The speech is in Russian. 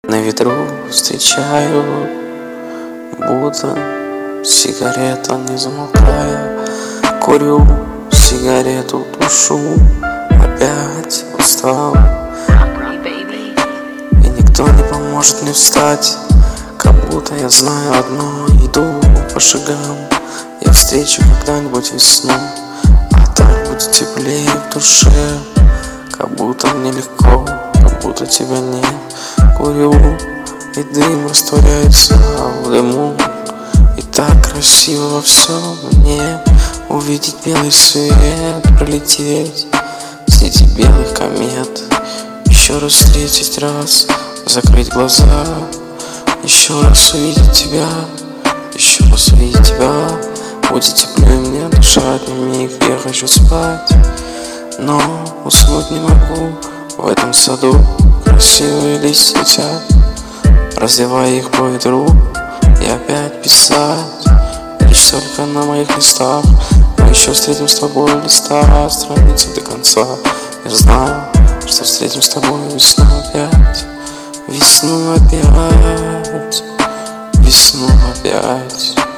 На ветру встречаю, будто сигарета, не замолкая. Курю сигарету, тушу, опять устал. И никто не поможет мне встать, как будто я знаю одно. Иду по шагам, я встречу когда-нибудь весну. А так будет теплее в душе, как будто мне легко, как будто тебя нет. Курю, и дым растворяется в дыму. И так красиво во всем мне. Увидеть белый свет, пролететь среди белых комет. Еще раз встретить раз, закрыть глаза. Еще раз увидеть тебя, еще раз увидеть тебя. Будет теплее мне дышать на миг, я хочу спать, но уснуть не могу. В этом саду красивые листья летят, раздевая их по ветру. И опять писать лишь только на моих листах. Мы еще встретим с тобой листа страницы до конца. Я знаю, что встретим с тобой весну опять. Весну опять, весну опять.